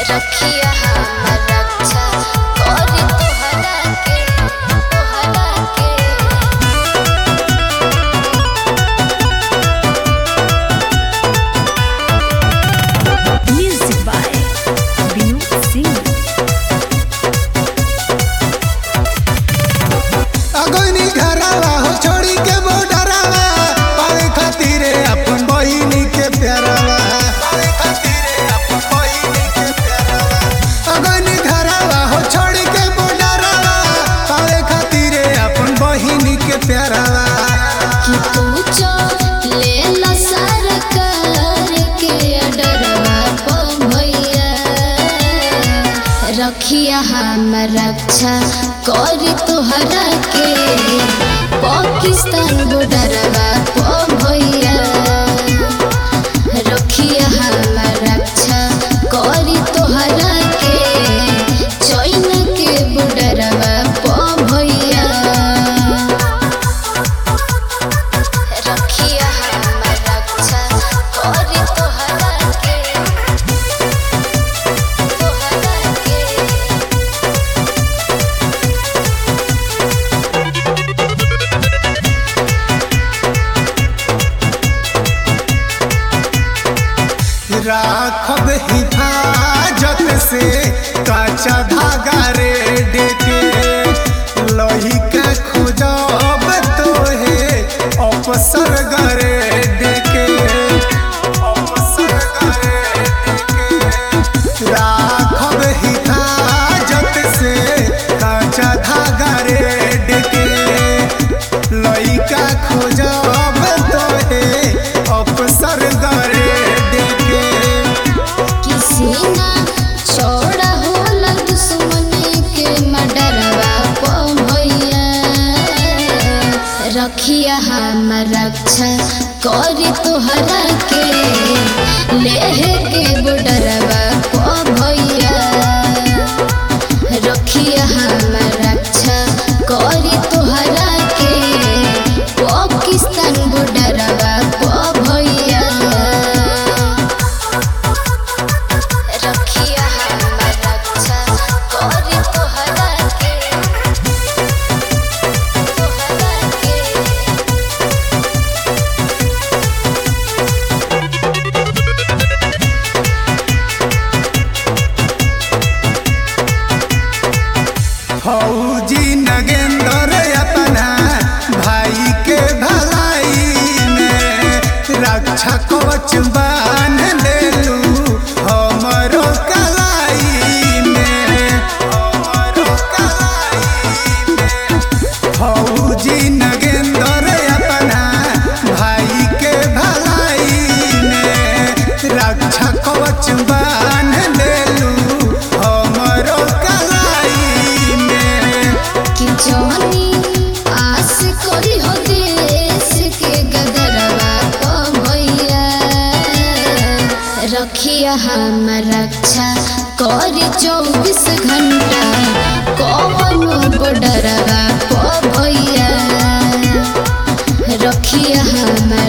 रखिया हमर रक्षा करी तोहरा के Music by Vinod Singh. अगनी घरवा हो छोड़ी के बॉर्डरवा पावे खातिर अपन बहिनी के प्यारवा पावे खातिर अपन बहिनी के प्यारवा अगनी घरवा हो छोड़ी के बॉर्डरवा पावे खातिर अपन बहिनी के प्यारवा कि तू चले ला सरकार के डरवा पो भैया रखिया हमर रक्षा करी तोहरा के पाकिस्तान बॉर्डरवा पो भैया रखिया हमर रक्षा करी तोहरा के चाइना के बॉर्डरवा पो भैया रखिया हमर रक्षा करी तोहरा के राखब हिफाजत से काचा धागा रेड के लोही का खोजब तोहे अवसर गरेड के अवसर गरेड के राखब हिफाजत से काचा धागा रेड के लोही का खोजब तोहे अवसर गरेड के किसी ना छोड़ा होला दुश्मन के मडरवा पो भैया रखिया हमर रक्षा करी तोहरा के लेह के बॉर्डरवा पो भैया रखिया हमर रक्षा करी तोहरा के पाकिस्तान बॉर्डरवा पो भैया रखिया हमर रक्षा करी तोहरा के फौजी नगेंद्र अपना भाई के भलाई में रक्षा कवच बांध देलू हमरो कलाई में हमरो कलाई में फौजी नगेंद्र अपना भाई के भलाई में रक्षा कवच बांध देलू हमरो कलाई में कि जानी आस करी हो देश के गदरवा पो भैया रखिया हमर रक्षा करी 24 घंटा कौनो बॉर्डरवा पो भैया रखिया हमर